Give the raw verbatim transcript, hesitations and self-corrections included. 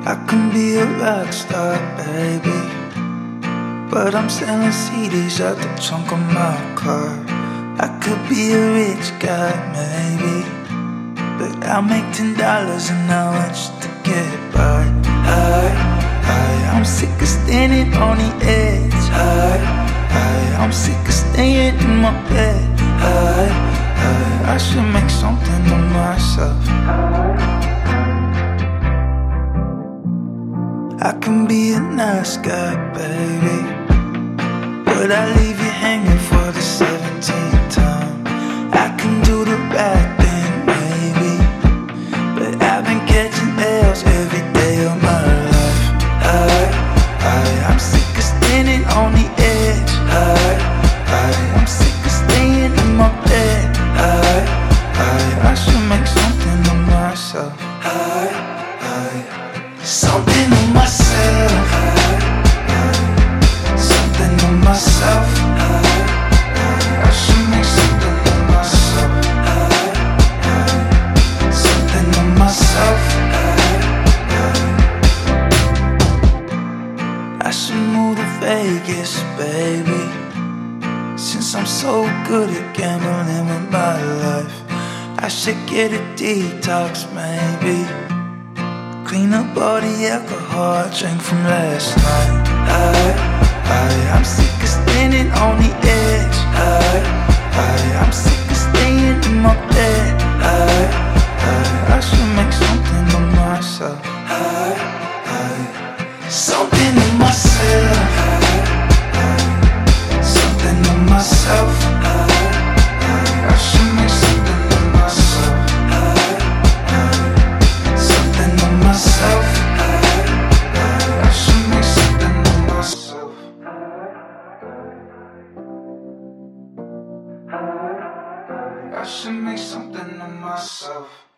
I can be a rock star, baby, but I'm selling C Ds out the trunk of my car. I could be a rich guy, maybe, but I'll make ten dollars an hour just to get by. I, I, I'm sick of standing on the edge. I, I, I'm sick of staying in my bed. I, I, I should make something of myself. I can be a nice guy, baby, but I leave you hanging for the seventeenth time. I can do the right thing, maybe, but I've been catching L's every day of my life. I, I, I'm sick of standing on the edge. I, I, I'm sick of staying in my bed. I, I, I should make something of myself. I, I, something of myself. I, I, something of myself. I, I should make something of myself. I, I, something of myself. I, I should move to Vegas, baby, since I'm so good at gambling with my life. I should get a detox, maybe, clean up all the alcohol I drank from last night. I, I, I'm sick of standing on the edge. I, I, I'm sick of staying in my bed. I, I, I should make something of myself. I, I, something of myself. I, I, something of myself. I, I, I should make something of myself. I, I, something of myself. I, I, I should make something of myself. I should make something of myself.